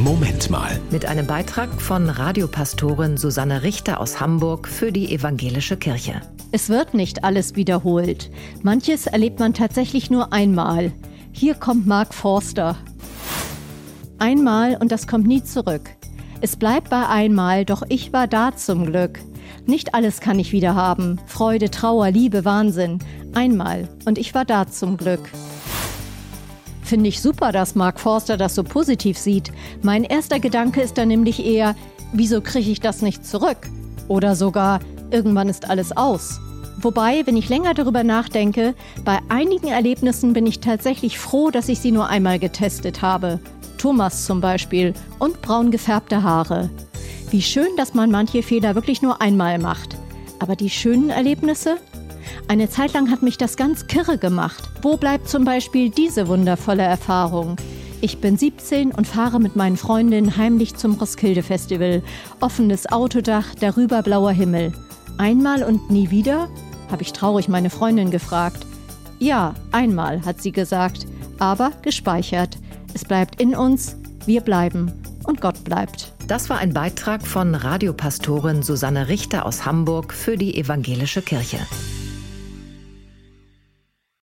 Moment mal. Mit einem Beitrag von Radiopastorin Susanne Richter aus Hamburg für die Evangelische Kirche. Es wird nicht alles wiederholt. Manches erlebt man tatsächlich nur einmal. Hier kommt Mark Forster. Einmal und das kommt nie zurück. Es bleibt bei einmal, doch ich war da zum Glück. Nicht alles kann ich wieder haben. Freude, Trauer, Liebe, Wahnsinn. Einmal und ich war da zum Glück. Finde ich super, dass Mark Forster das so positiv sieht. Mein erster Gedanke ist dann nämlich eher, wieso kriege ich das nicht zurück? Oder sogar, irgendwann ist alles aus. Wobei, wenn ich länger darüber nachdenke, bei einigen Erlebnissen bin ich tatsächlich froh, dass ich sie nur einmal getestet habe. Thomas zum Beispiel und braun gefärbte Haare. Wie schön, dass man manche Fehler wirklich nur einmal macht. Aber die schönen Erlebnisse? Eine Zeit lang hat mich das ganz kirre gemacht. Wo bleibt zum Beispiel diese wundervolle Erfahrung? Ich bin 17 und fahre mit meinen Freundinnen heimlich zum Roskilde-Festival. Offenes Autodach, darüber blauer Himmel. Einmal und nie wieder? Habe ich traurig meine Freundin gefragt. Ja, einmal, hat sie gesagt, aber gespeichert. Es bleibt in uns, wir bleiben und Gott bleibt. Das war ein Beitrag von Radiopastorin Susanne Richter aus Hamburg für die Evangelische Kirche.